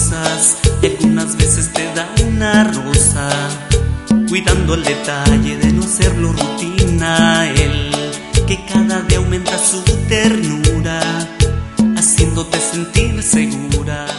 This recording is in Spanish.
cosas y algunas veces te da una rosa, cuidando el detalle de no hacerlo rutina. Él que cada día aumenta su ternura, haciéndote sentir segura.